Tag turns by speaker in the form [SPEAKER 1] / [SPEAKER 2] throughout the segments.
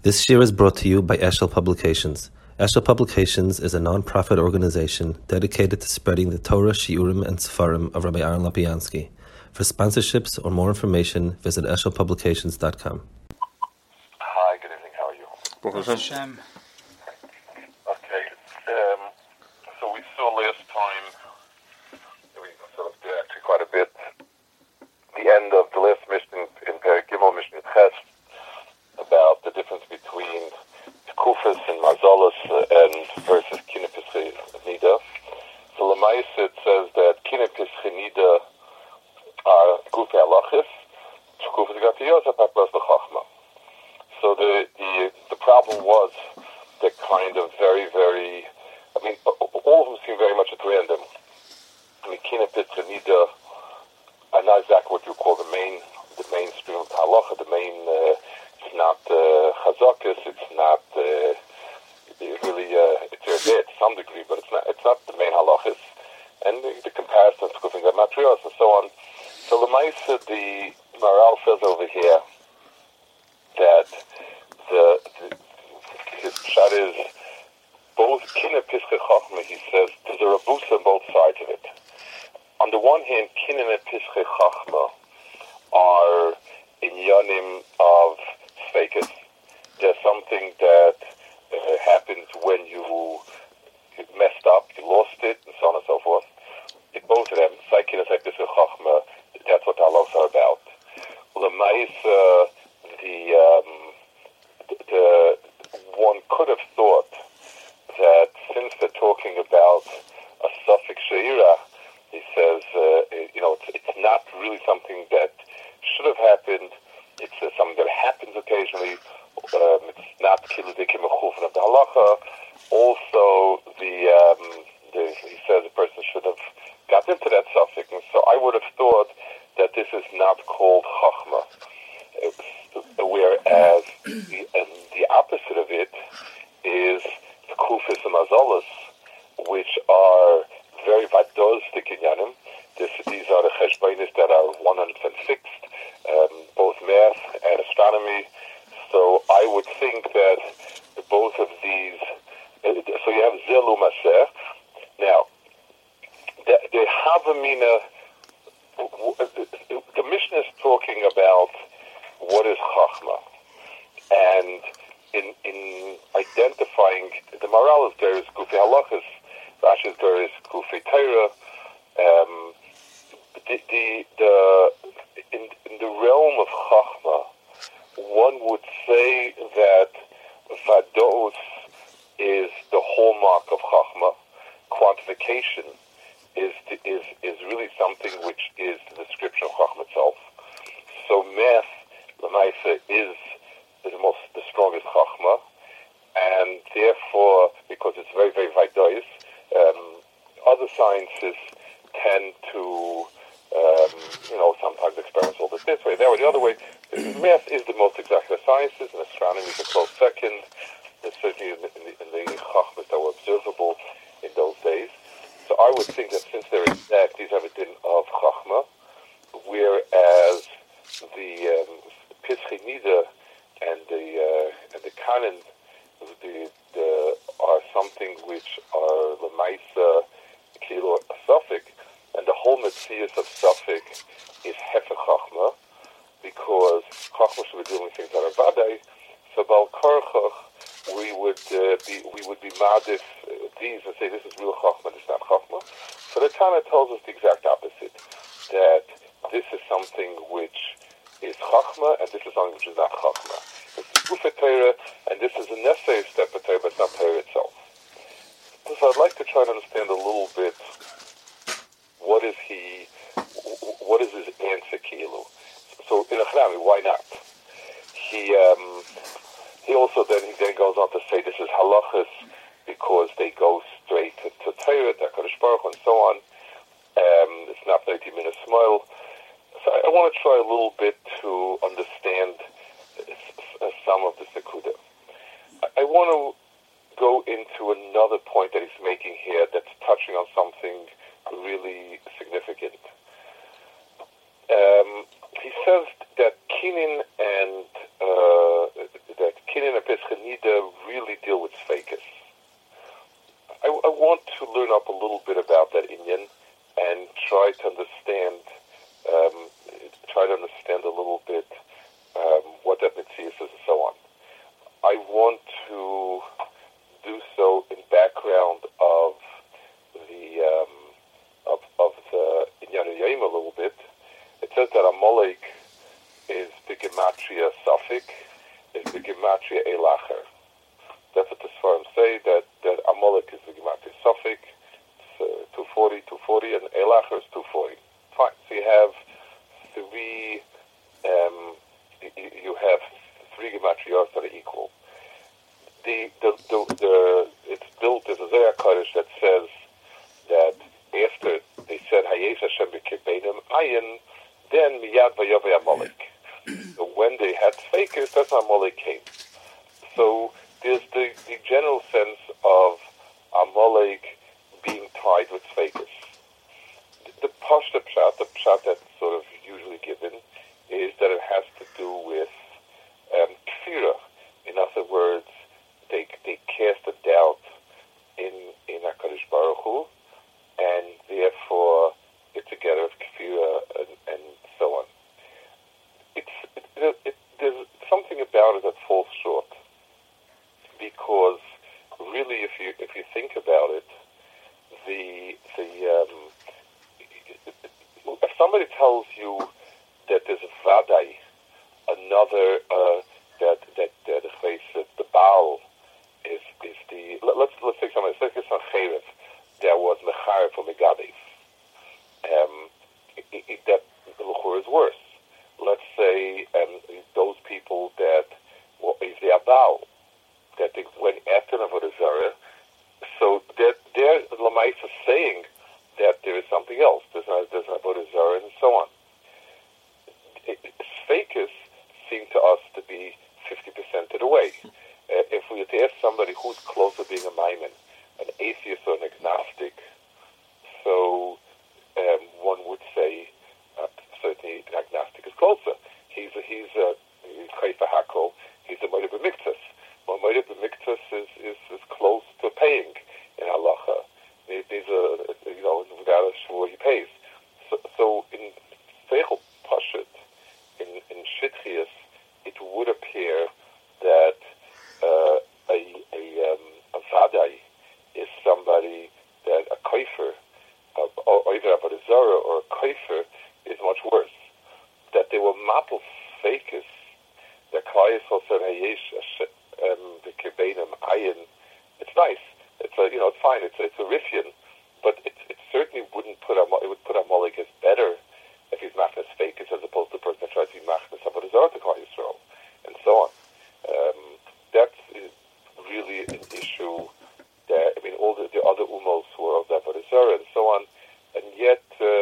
[SPEAKER 1] This year is brought to you by Eshel Publications. Eshel Publications is a non-profit organization dedicated to spreading the Torah, Shiurim, and Sefarim of Rabbi Aaron Lopiansky. For sponsorships or more information, visit eshelpublications.com.
[SPEAKER 2] Hi, good evening. How are you?
[SPEAKER 3] Baruch Hashem.
[SPEAKER 2] Okay. So we saw last time, we sort of did actually quite a bit, the end of the last mission in Perek Gimel, Mission Ches, about the difference between Kufis and Mazalas and versus Kine Pesach Nida. So Lamais, it says that Kine Pesach Nida are Kufi Halachis, Kufis Gatiyos, Apaklas the Chachma. So the problem was that kind of very, I mean, all of them seem very much at random. I mean, Kine Pesach Nida are not exactly what you call the mainstream of halacha, the main. It's not chazakis. It's not really. It's there to some degree, but it's not the main halachis. And the comparisons to Kufin Matrios and so on. So Lemaisa, the Maral says over here that his shot is both Kine Pesach Chachma. He says there's a rabusa on both sides of it. On the one hand, Kine Pesach Chachma are inyanim of Sveikis. There's something that happens when you messed up, you lost it, and so on and so forth. In both of them, Saikin and Pesach Chachma, that's what the halachos are about. L'maisa, the one could have thought that since they're talking about a suffix she'ira, he says, it's not really something that should have happened. It's something that happens occasionally. It's not kiludikim mechufin of the halacha. Also, he says a person should have got into that suffix. And so I would have thought that this is not called chachma. Whereas the opposite of it is the kufis and mazalas, which are very vadozdik inyanim. These are the cheshbainis that are 106, both math and astronomy. So I would think that both of these, so you have Zelu Masech. Now, the Havamina, the Mishnah is talking about what is Chachma. And in identifying, the Maral is there is Kufi Halachas, Rashi is there is Kufi Torah. In the realm of Chachma, one would say that Vados is the hallmark of Chachma. Quantification is really something which is the description of Chachma itself. So math, Lamaisa, is the strongest Chachma, and therefore, because it's very, very Vados, other sciences tend to sometimes experiments all this way, that way, the other way. Math is the most exact of sciences, and astronomy is a close second. It's certainly in the chachmas that were observable in those days. So I would think that since they're exact, these have a din of chachma, whereas the Pesach Nida and the kanan are something which are lemaisa kilo a suffix. And the whole Metzias of Suffolk is Hefech Chachma, because Chachma should be doing things that are Vadai. So Bal Karchach, we would be Madif these and say this is real Chachma, this is not Chachma. So the Tana tells us the exact opposite, that this is something which is Chachma, and this is something which is not Chachma. It's Kufa Torah, and this is a necessary step of Torah, but it's not Torah itself. So I'd like to try and understand a little bit what is his answer, Kilu? So in Achrami, why not? He also then goes on to say this is halachas because they go straight to Torah, HaKadosh Baruch Hu, and so on. It's not 30 minutes smile. So I want to try a little bit to understand some of the Sekuda. I want to go into another point that he's making here that's touching on something really significant. He says that Kinin and Kinyan and Peschanida really deal with Sfeikis. I want to learn up a little bit about that Inyan and try to understand a little bit what that Metzias is and so on. I want to do so in background of the Inyan Yayim a little bit. It says that Amalek is the Gematria Safik, is the Gematria Elacher. That's what the Sfarim say, that Amalek is the Gematria Safik, it's 240, and Elacher is 240. Fine. So you have three Gematrias that are equal. It's built as a Zohar Kodesh that says that after they said Hayesh Hashem b'Kibbenim Ayin, then Miyad Vayaveh Amalek. So when they had Sfeikis, that's how Amalek came. So there's the general sense of Amalek being tied with Sfeikis. The pshat that's sort of usually given, is that it has to do with kfira. In other words, they cast a doubt in HaKadosh Baruch Hu, and therefore it's together of kfira and so on. There's something about it that falls short, because really, if you think about it, if somebody tells you that there's a vadai, another that the Baal is the let's take something. Let's take some cherev that was mecharev for megadev. That l'chur is worse. Let's say those people that is the Baal that they went after Avodah Zarah, so that they're Lamaisa saying that there is something else. There's Avodah Zarah and so on. Sfeikis seem to us to be 50% of the way. If we were to ask somebody who's closer to being a Maimon, an atheist or an agnostic, so one would say certainly an agnostic is closer. He's Chayfa Hakol. He's a Moed B'Miktzas. Well, Moed B'Miktzas is close to paying in halacha. These are without a shvur he pays. So in Seichel Pashut, in Shitchias, it would appear that a vadai is somebody that a koifer, or either Avodah Zarah or a koifer, is much worse. That they were mapel fakis, that Klai Yisrael said Hayesh the Kibbenim Ayin. It's nice. It's fine. It's a Riffian, but it certainly wouldn't put it would put Amalek as better if he's machnas fakis as opposed to the person that tries to be machnas Avodah Zarah to Klai Yisrael, and so on. That's really an issue. That all the other umos were of Avodah Zarah and so on, and yet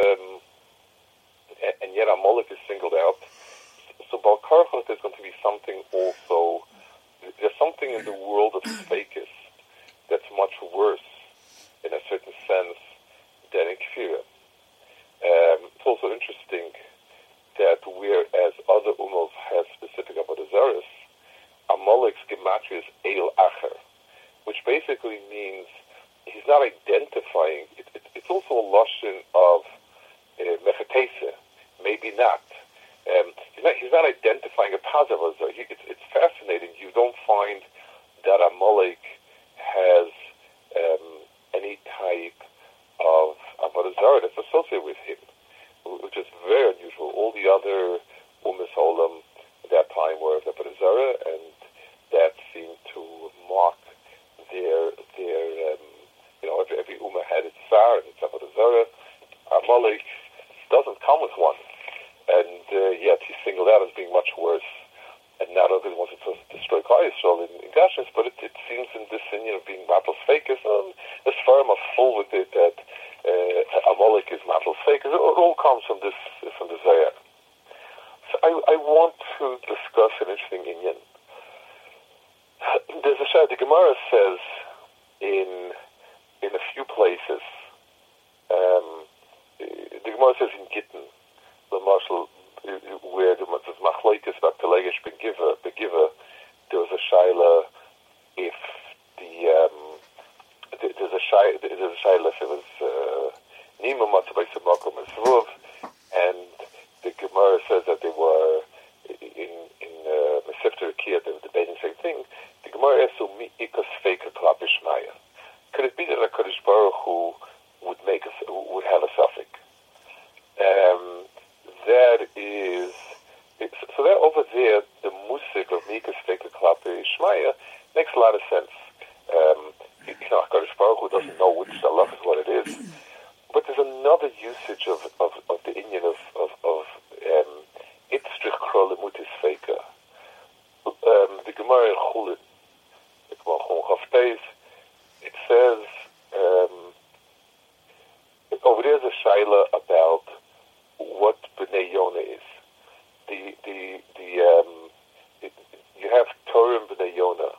[SPEAKER 2] Amalek is singled out. So Bal Karchot, there's going to be something also. There's something in the world of Sfeikis that's much worse in a certain sense than in Kfira. It's also interesting that whereas other umos have specific Avodah Zarahs, Amalek's gematria is Eil Acher, which basically means he's not identifying. It's also a lashon of mechatesa, maybe not. He's not identifying a positive. It's fascinating. You don't find that Amalek has any type of Avodah Zarah that's associated with him, which is very unusual. All the other Umas Olam at that time were Avodah Zarah, and that seemed to mark their every Ummah had its Tsar and its Avodah Zarah. Amalek doesn't come with one, and yet he's singled out as being much worse. And not only wanted to destroy Klal Yisrael in Gashmis, but it seems in this Indian of being Matal Fakis, this firm are full with it that Amalek is Matal Fakis. It all comes from the Zohar. So I want to discuss an interesting Indian. There's a shah. The Gemara says in a few places. The Gemara says in Gittin, the marshal, where there's machloikis about Pelegish begiver, there was a shaila if there's a shaila if it was Nima Matzah Makom and Zvuv, and the Gemara says that they were in Mesefter Kia, they were debating the same thing. The Gemara asks, "Mi ikas feika klapish maya." Could it be that HaKadosh Baruch Hu would have a suffix? That is, so that over there, the musik of Mikas Feka Klape Shmaya makes a lot of sense. HaKadosh Baruch Hu doesn't know which halach is what it is, but there's another usage of the Indian of Itzrich Kro Lemutis Feka. The Gemara in Chulin, the Gemara Chum Chaftez, it says over there's a shaila about what Bnei Yonah is. You have Torah and Bnei Yonah,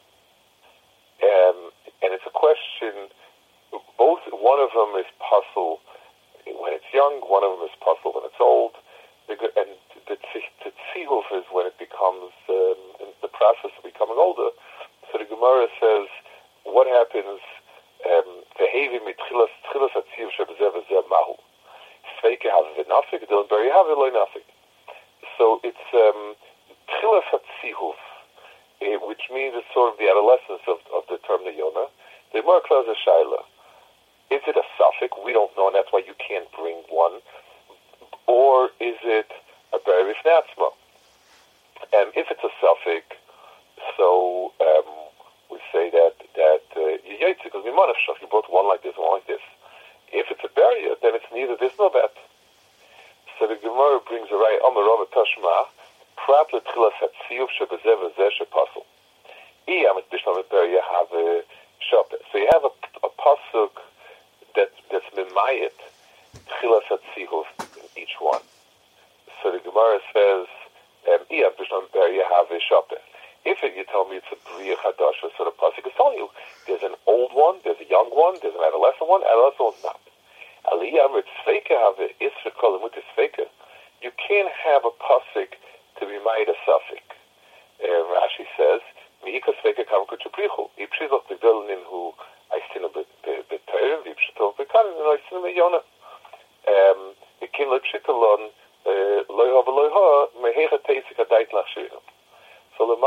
[SPEAKER 2] and it's a question. Both one of them is puzzle when it's young, one of them is puzzle when it's old, and the tzihuf is when it becomes in the process of becoming older. So the Gemara says, what happens? Vehevi mitchilas atziv shebezev vezev mahu. Sveike have v'nafik, don't bury have loy nafik. So it's tchilas hatzihuf, which means it's sort of the adolescence of the term Neyona. The Gemara closes a shaila. Is it a suffix? We don't know, and that's why you can't bring one. Or is it a beri v'fnatzma? If it's a suffix, so we say that you yaitzi, because you brought one like this, one like this. If it's a barrier, then it's neither this nor that. So the Gemara brings a right Amarova Tashma, Prat Letchilas Hatziyuv Shebezev Vezeh Shepasul. Amit Bishlam Barrier have a shop. So you have a pasuk that's Mimayit Tchilas Hatziyuv in each one. So the Gemara says, Amit Bishlam Barrier have a shop. If you tell me it's a Bria Chadasha, so the pasuk is telling you there's an old one, there's a young one, there's an adolescent one's not. You can't have a pasuk to be made a suffix. Rashi says, "Miikas feka kamku chuprichu." Ipshizot begdolin hu aistina b'teir, ipshitov bekanin hu aistina b'yona. Ikin lepshitalon loyha v'loyha mehecha teisik adait lachshirah. So the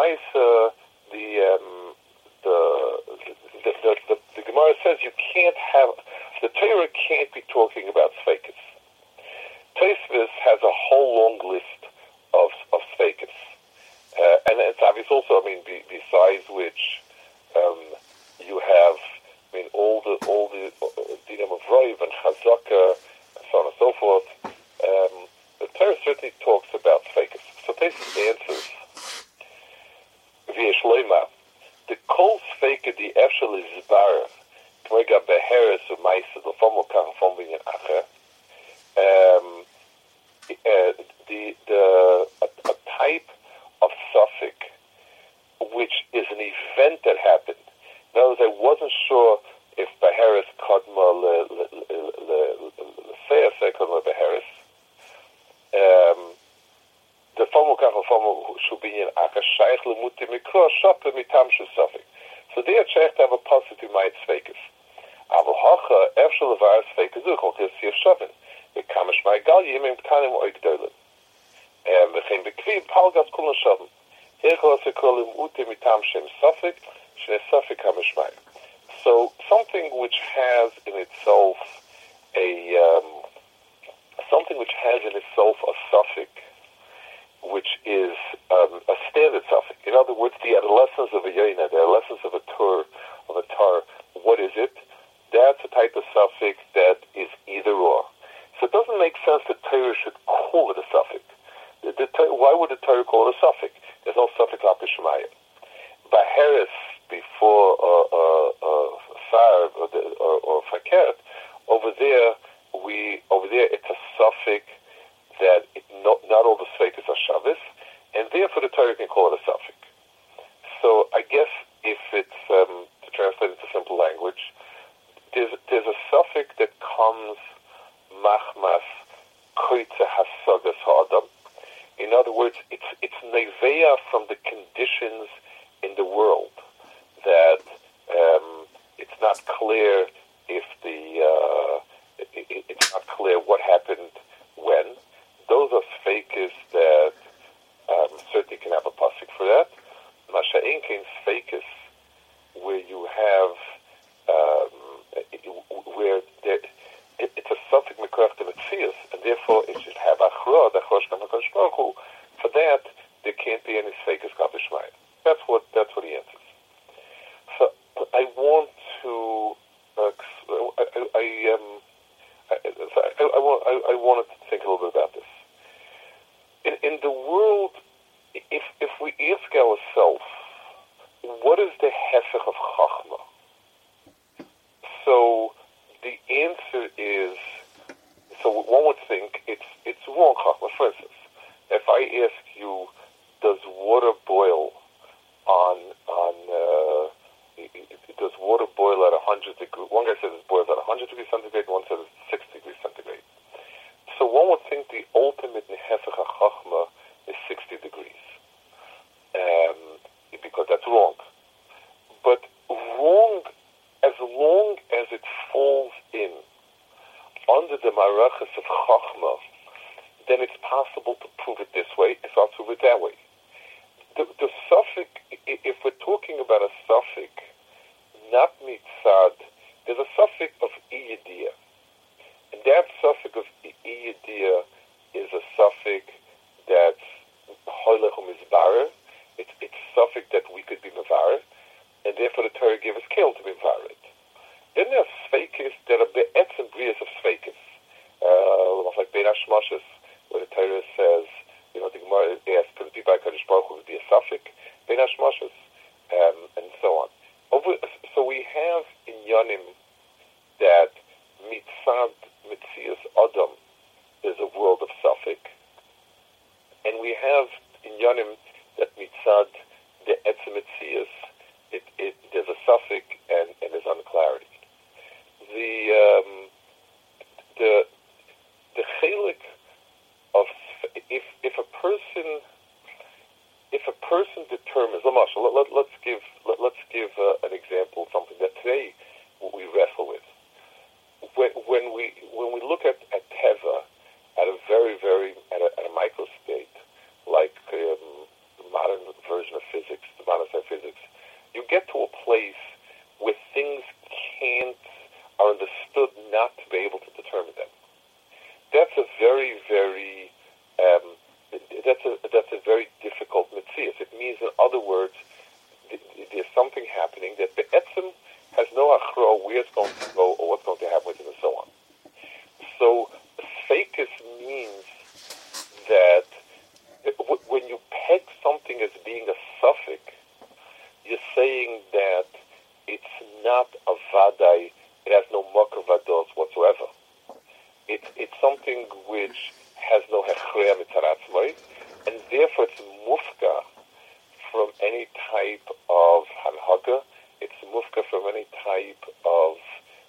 [SPEAKER 2] Gemara says you can't have, the Torah can't be talking about Sfeikis. Tosfos has a whole long list of Sfeikis. And it's obvious also, besides which you have, all the Dinam of Roiv and Chazaka and so on and so forth. The Torah certainly talks about Sfeikis. So Tosfos answers, V'yeshloima, the kol Sfeika the Efshel is Zbar, K'mega beheres u'maisa, the form of Kachafon Binyan Acher, a type of suffix which is an event that happened. In other words, I wasn't sure if beheres kodma l'seyase kodma beheres. The formal kachafon shubinyan acher shaykh lemuti mikro shape mitam shu suffix. So there shaykh to have a positive might sfeikis. Aber hocha efshel levar sfeikis zuchot is here shavin. The kamish my gal yimim kanim oigdolen. V'chein bekvi palgas kulan shavin. Here goes a kolim uti mitam shem suffix shne suffix kamish my. So something which has in itself a suffix, which is a standard suffix. In other words, the adolescence of a yoina, the adolescence of a tar, what is it? That's a type of suffix that is either or. So it doesn't make sense that Torah should call it a suffix. Why would the Torah call it a suffix? There's no suffix lapishmaya. Baheris before far or fakert, over there it's a suffix that not all the sfeikis are shavis, and therefore the Torah can call it a suffix. So I guess if it's to translate it to simple language, there's a suffix that comes machmas koitze hasagas ha'adam. In other words, it's neveya from the conditions in the world, that it's not clear if it's not clear what happened when. Those are fakes that certainly can have a pasuk for that. Masha'inkin's fakes, where you have where it's a suffix mekorach to Metzius, and therefore it should have achra, the chosh kam HaKadosh Baruch Hu. For that, there can't be any fakes kapishmayim. That's what he answers. So I want to I wanted to think a little bit about this. In the world, if we ask ourselves, what is the hefech of chachma? So the answer is, so one would think it's wrong chachma. For instance, if I ask you, does water boil does water boil at 100 degrees? One guy says it boils at 100 degrees centigrade, one says it's 6 degrees centigrade. So one would think the ultimate nehefech chachma is 60 degrees, because that's wrong. But wrong, as long as it falls in under the marachas of chachma, then it's possible to prove it this way, if I'll prove it that way. The suffix, if we're talking about a suffix, not mitzad, there's a suffix of iyediyah. And that suffix of iyediyah is a suffix that's hoylech umizbarer. It's a suffix that we could be mevarer, and therefore the Torah gave us kel to be mevarer. Then there are sveikis that are be'etzem brias of sveikis. Like Bein HaShmoshes, where the Torah says, the Gemara asks, could it be by Kadosh Baruch Hu, would it be a suffix? Bein HaShmoshes, and so on. So we have in Yonim that mitzad Metzius Adam is a world of suffix, and we have in Yonim that mitzad the etzem Metzius, there's a suffix and there's unclarity. The chelik of if a person determines, let's give an example of something that today we wrestle with. When we look at teva at a very at a micro state, like the modern version of physics, the modern side of physics, you get to a place where things are understood not to be able to determine them. That's a very that's a very difficult metzias. It means, in other words, there's something happening that be'etzem has no achra where it's going to go or what's going to happen with it and so on. So sfeikis means that when you peg something as being a suffix, you're saying that it's not a vadai, it has no makar vados whatsoever. It's something which has no hechrea mitzaratzmoi, and therefore it's mufka from any type of hanhaga. It's mufka from any type of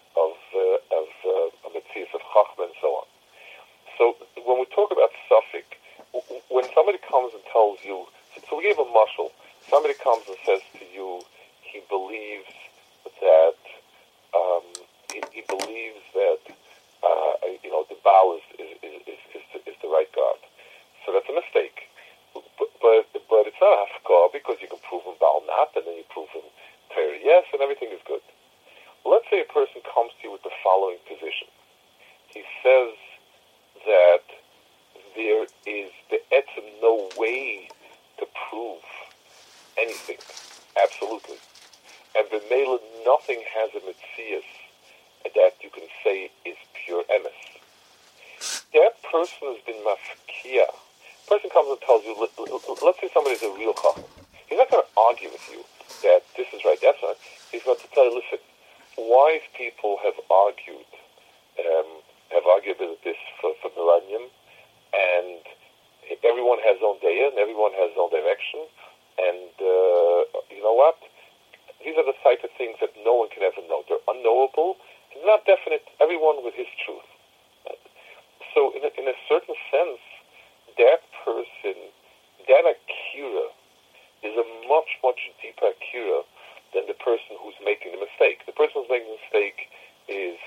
[SPEAKER 2] metzias of chachma and so on. So when we talk about suffix, when somebody comes and tells you, so we gave a mashal. Somebody comes and says to you, he believes that he believes that the Baal is the right God. So that's a mistake. But it's not a hafkar, because you can prove him Baal not, and then you prove him Torah yes, and everything is good. Let's say a person comes to you with the following position. He says that there is no way to prove anything, absolutely. And b'meila, nothing has a metzias that you can say is pure emes. That person has been mafkia. Person comes and tells you, let's say somebody's a real chacham. He's not going to argue with you that this is right, that's not. He's going to tell you, listen, wise people have argued with this for millennium, and everyone has their own daya, and everyone has their own direction, and you know what? These are the type of things that no one can ever know. They're unknowable, and not definite, everyone with his truth. So in a certain sense, that person, that akira, is a much, much deeper akira than the person who's making the mistake. The person who's making the mistake is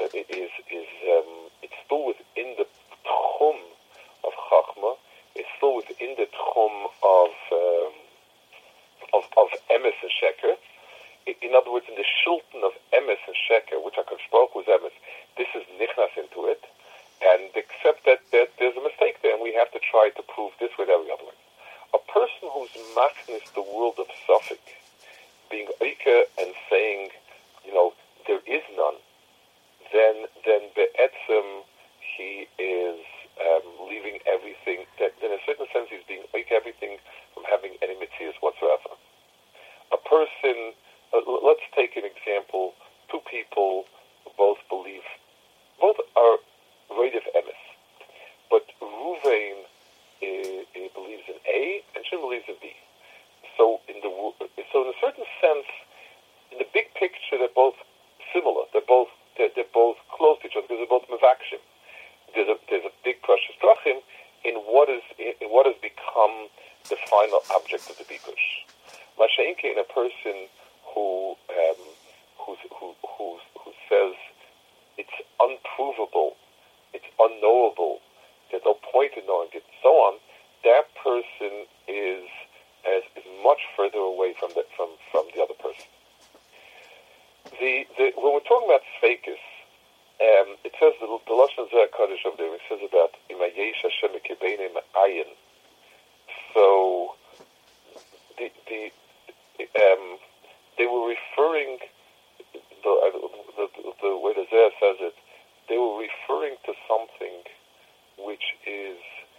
[SPEAKER 2] it's still within the tchum of chachma. It's still within the tchum of emes and sheker. In other words, in the shulton of emes and sheker, which HaKadosh Baruch Hu is emes, this is nichnas into it, and accept that there's a mistake there, and we have to try to prove this with every other way. A person who's machnis the world of Suffolk, being oike and saying, there is none, then be'etzem he is leaving everything. That in a certain sense he's being oike everything from having any mitzias whatsoever. A person, let's take an example. Two people both are Roidev Emes, but Ruvain believes in A and Shimon believes in B. So in a certain sense, in the big picture, they're both similar. They're both close to each other because they're both mevakshim. There's a big precious drachim in what has become the final object of the bikush. Masha'inke, in a person who says it's unprovable, it's unknowable, there's no point in knowing it, and so on. That person is much further away from the other person. When we're talking about sfeikis, it says the Lashon Zeh Kaddish over there. It says about imayesh Hashem ekebeinim ayin. So they were referring the way the Zeh says it. They were referring to something which is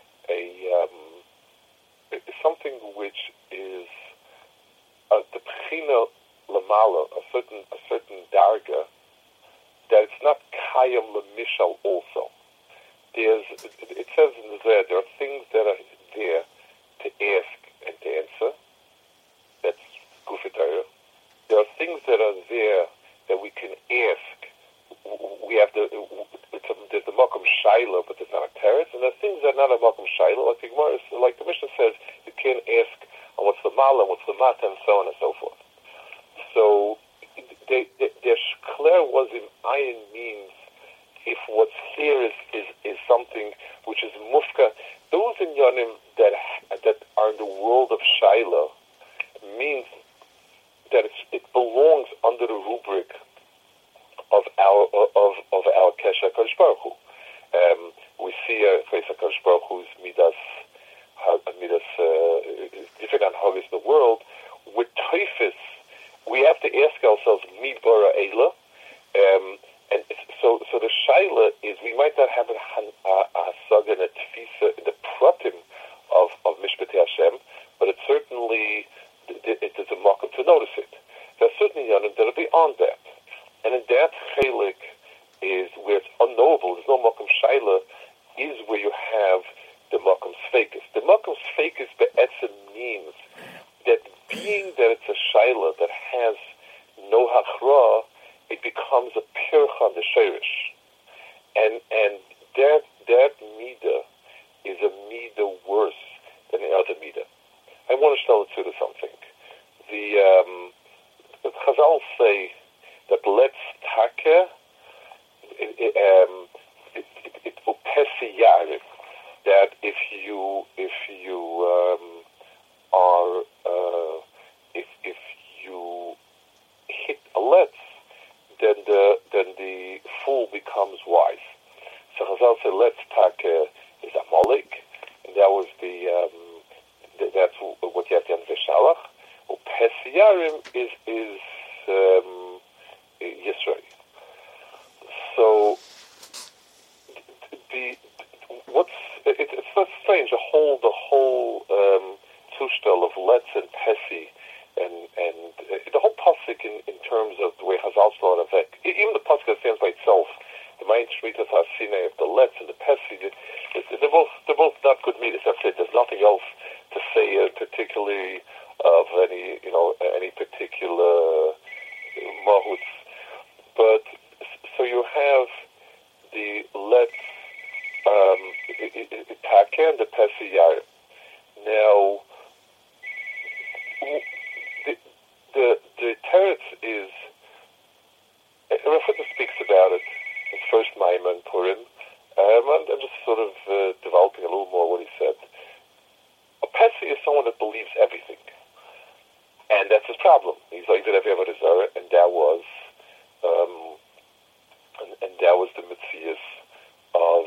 [SPEAKER 2] something which is the Bechina Lamala, a certain darga, that it's not Kayam Lemishal also. It says in the Zeh, there are things that are there to ask and to answer. That's Gufetara. There are things that are there that we can ask. We have there's the Makom Shaila, but there's not a terrace, and there are things that are not a Makom Shaila, like the Mishnah says, you can't ask what's the Mala, what's the Mata, and so on and so forth. So their Shkler was in ayin means if what's here is something which is mufka. Those in Yonim that are in the world of Shaila means that it belongs under the rubric of our Kesher HaKadosh Baruch Hu. We see HaKadosh Baruch Hu's midas different anhagas in the world. With Teifis, we have to ask ourselves, Mi bara Eila? And so the Shaila is, we might not have a hasag and a tfisa in the pratim of Mishpatei Hashem, but it certainly it is a mock to notice it. There are certain yanim that are beyond that. And in that chelik is where it's unknowable, there's no makom shaila, is where you have the makom sfeikis. The makom sfeikis be'etzem means that being that it's a shaila that has no hachra, it becomes a pircha the sheirish. And that mida is a mida worse than the other mida. I want to tell it to something. The Chazal say that let's take it will pesiyare, that if you hit a let's, then the fool becomes wise. So Chazal say let's take is Amalek, and that was that's what you have to understand. Shalach. Pesiyarim is Yisrael. So it's so strange. The whole tushdal of let's and pesi and the whole pasuk in terms of the way Chazal saw it. Even the pasuk that stands by itself, the Mayin Shmitas Hasine of the let's and the pesi, they're both not good meters. That's it. There's nothing else to say particularly of any particular mahutz. But so you have the let's take and the pesiyar. Now, is, Rav Hutner speaks about it, his first Maimon Purim, I'm just sort of developing a little more what he said. A Pesach is someone that believes everything. And that's his problem. He's like that every Avodah Zarah, and that was the Metzias of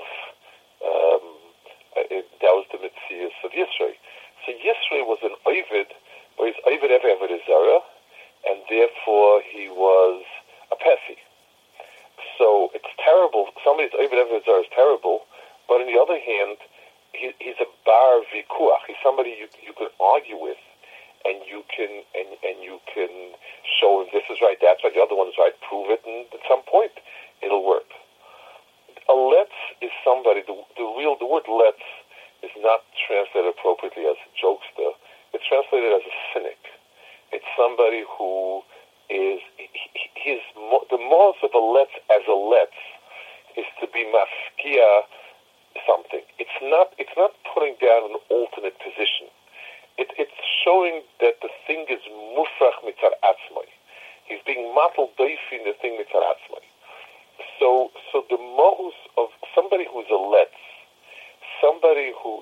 [SPEAKER 2] Yisrei. So Yisrei was an Ovid, where he's Ovid every Avodah Zarah, and therefore he was a Pesach. So it's terrible. Somebody's Ovid every Avodah Zarah is terrible, but on the other hand, he's a bar vikuach. He's somebody you can argue with. And you can show him this is right, that's right, the other one is right, prove it, and at some point it'll work. A letz is somebody, the word letz is not translated appropriately as a jokester. It's translated as a cynic. It's somebody who is, the most of a letz as a letz is to be mafkia something. It's not putting down an alternate position. It's showing that the thing is mufrach mitzar atzmai. He's being matal doifin the thing mitzar atzmai. So the mohus of somebody who's a letz, somebody whose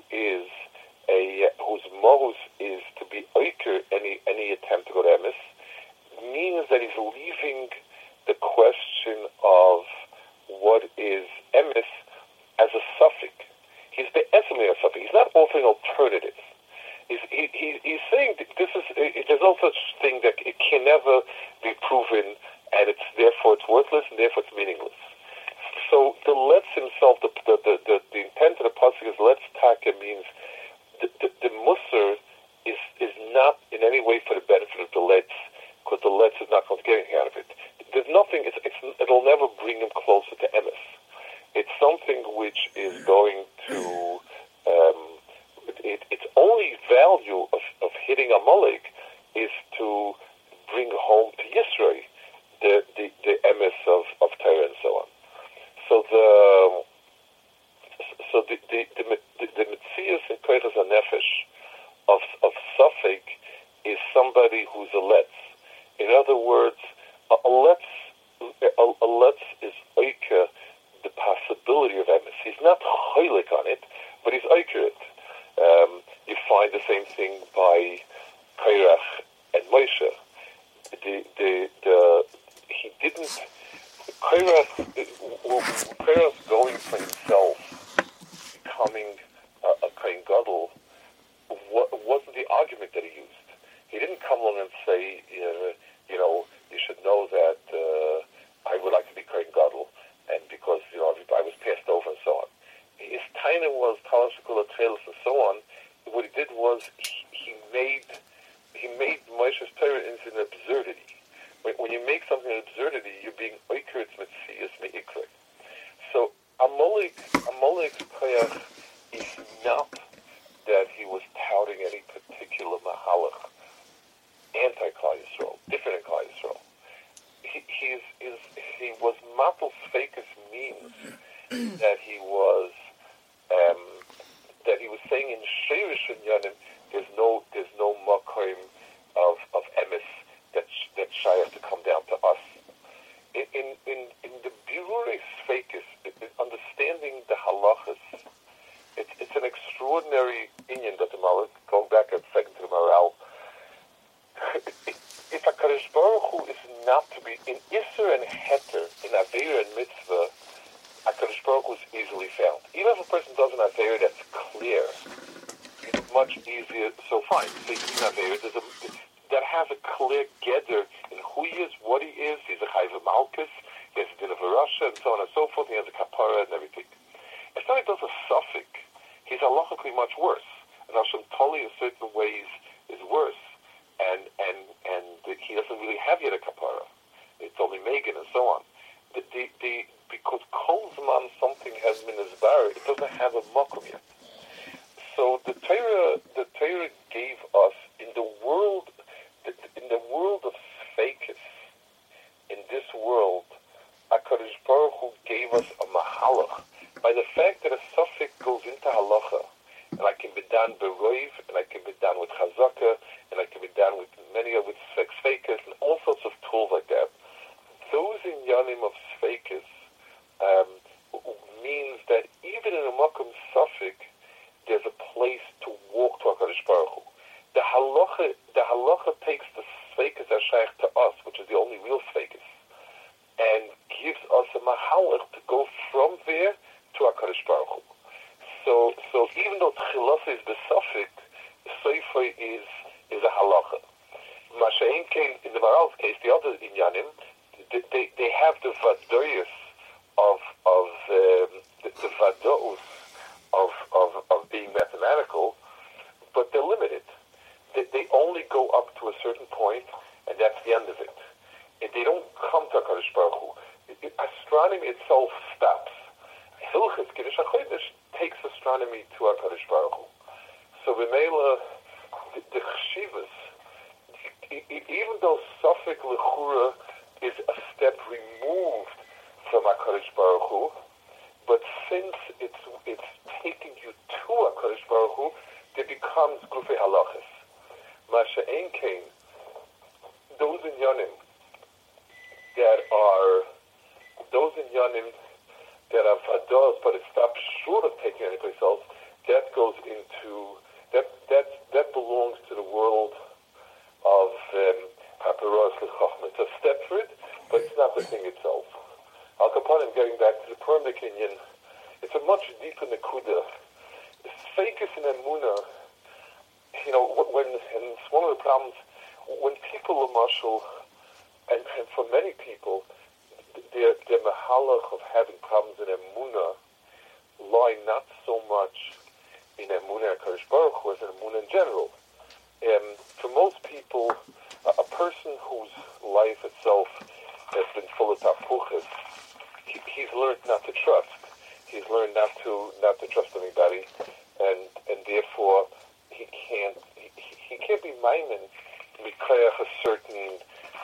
[SPEAKER 2] mohus is to be oiker any attempt to go to emes, means that he's leaving the question of what is emes as a suffix. He's be'esmei a suffix. He's not offering alternatives. He's saying that there's no such thing that it can never be proven, and therefore it's worthless, and therefore it's meaningless. So the letz himself, the intent of the pasuk is letz taka means the musar is not in any way for the benefit of the letz, because the letz is not going to get anything out of it. There's nothing. It'll never bring him closer to emes. It's something which is going to. Its only value of hitting Amalek is to bring home to Yisrei the emes of Torah and so on. So the Metzias and Koiches HaNefesh of Safek is somebody who's a letz. In other words, a letz is oike the possibility of emes. He's not choilik on it, but he's oike it. You find the same thing by Kairach and Moshe. He didn't. Kairach going for himself, becoming a Kohen Gadol, wasn't the argument that he used. He didn't come along and say, you should know that I would like to be Kohen Gadol, and because I was passed over and so on. His taina was Tal Shekula Tchelis and so on. What he did was he made Moshe's Torah into an absurdity. When you make something an absurdity, you're being oiker metzias meikre. So Amalek's koyach is not that he was touting any particular mahalach, anti-Klal Yisrael, different than Klal Yisrael. He was matal feikus means that he was saying in Sheirish Yanim there's no makom of emes that shayach to come down to us. In the birurei feikus, understanding the halachas, it's an extraordinary inyan that the Malach, going back a second to the Maral, if HaKadosh Baruch Hu is not to be in Isser and Heter, in Aveira and Mitzvah, HaKadosh Baruch Hu is easily found. Even if a person does an Aveira that's clear, it's much easier. So fine, so you can Aveira that has a clear gather in who he is, what he is. He's a Chayv Malkus, he has a din of Russia, and so on and so forth. He has a kapara and everything. If somebody does a suffix, he's halachically much worse. And Hashem Toli in certain ways is worse. And he doesn't really have yet a kapara. It's only Megan and so on. Because Kol Zman something has been isbar, it doesn't have a makom yet. So the Torah gave us in the world of Sfeikis, in this world, HaKadosh Baruch Hu gave us a mahalach by the fact that a suffix goes into halacha, and I can be done beroiv, and I can be done with chazaka, and I can be done with many of its Sfeikis, and all sorts of tools like Yanim of Sveikis means that even in a Makom Suffolk, there's a place to walk to HaKadosh Baruch Hu. The halacha takes the Sveikis Ashayach to us, which is the only real Sveikis, and gives us a mahalach to go from there to HaKadosh Baruch Hu. So even though Tchilas is the Suffolk, Sefer is a halacha. Masha'in came, in the Maral's case, the other Inyanim, they have the vadoyus of the vados of being mathematical, but they're limited. They only go up to a certain point, and that's the end of it. And they don't come to HaKadosh Baruch Hu. Astronomy itself stops. Hilchos Kiddush HaChodesh takes astronomy to HaKadosh Baruch Hu. So B'meila, the Chshivas, even though Suffolk Lechura is a step removed from HaKadosh Baruch Hu, but since it's taking you to HaKadosh Baruch Hu, it becomes Gufei Halachas. Masha Ein Kain, those inyanim that are vados, but it stops short of taking any place else, that goes into that belongs to the world of Paparos L'Chochma. It's a step for it, but it's not the thing itself. Al Kapanim, getting back to the Purim Kinyan, it's a much deeper Nekuda. Sfeikis and Emunah, and it's one of the problems, when people are marshal, and for many people, their mahalach of having problems in Emunah lie not so much in Emunah and HaKadosh Baruch Hu as in Emunah in general. For most people, a person whose life itself has been full of tapuchas, he's learned not to trust. He's learned not to trust anybody, and therefore he can't be maimin mikayach a certain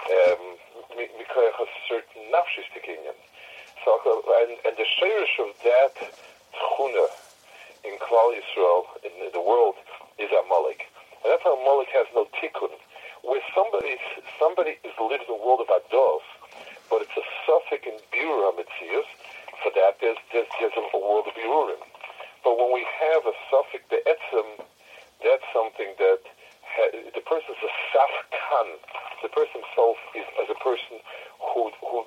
[SPEAKER 2] nafshis tikinyan. So and the shirish of that tchuna in Klal Yisrael, in the world, is Amalek. And that's how Amalek has no tikkun. Where somebody lives in the world of Adov, but it's a suffix in Birur HaMetzius, for that there's a world of Birurim. But when we have a suffix, the etzem, that's something that the person's a safkan. The person himself is as a person who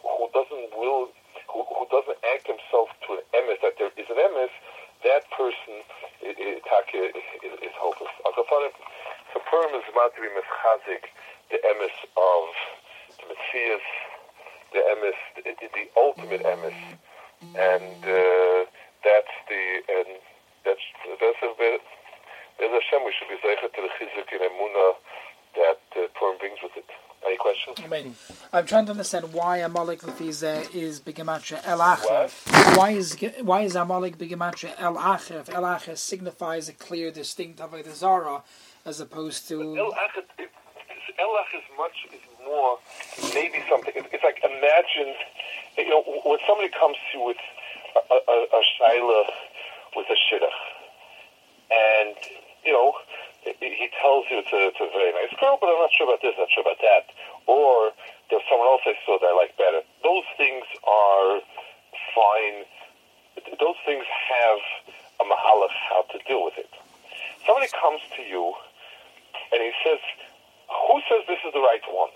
[SPEAKER 2] doesn't act himself to an emes, that there is an emes. That person is hopeless. The Purim is about to be meschazik, the emes of the Messias, the emes, the ultimate emes, and that's Hashem. We should be zeichet to the chizuk in emunah that Purim brings with it. Any questions?
[SPEAKER 3] I'm trying to understand why Amalek Lefize is Bigematria El Acher. Why is Amalek Bigematria El Acher? If El Acher signifies a clear, distinct Avodah Zarah, as opposed to
[SPEAKER 2] El Acher is more maybe something. It's like, imagine, when somebody comes to you with a shaila with a shidduch, and he tells you it's a very nice girl, but I'm not sure about this, not sure about that. Or there's someone else I saw that I like better. Those things are fine. Those things have a mahalach how to deal with it. Somebody comes to you and he says, who says this is the right one?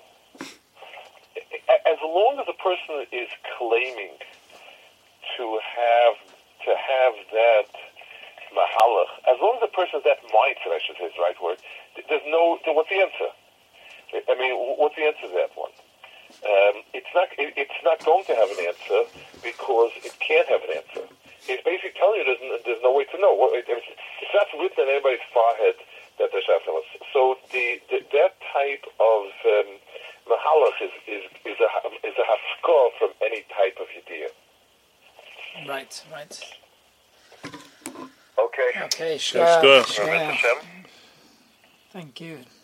[SPEAKER 2] As long as the person is claiming to have that mahalach, as long as the person is that mindset, I should say is the right word, there's no, what's the answer? I mean, what's the answer to that one? It's not going to have an answer because it can't have an answer. He's basically telling you there's no way to know. It's not written on anybody's forehead that there's Shafnamas. So that type of mahalach is a hafkor from any type of idea.
[SPEAKER 3] Right.
[SPEAKER 2] Okay.
[SPEAKER 3] Sure.
[SPEAKER 4] That's good.
[SPEAKER 3] Thank you.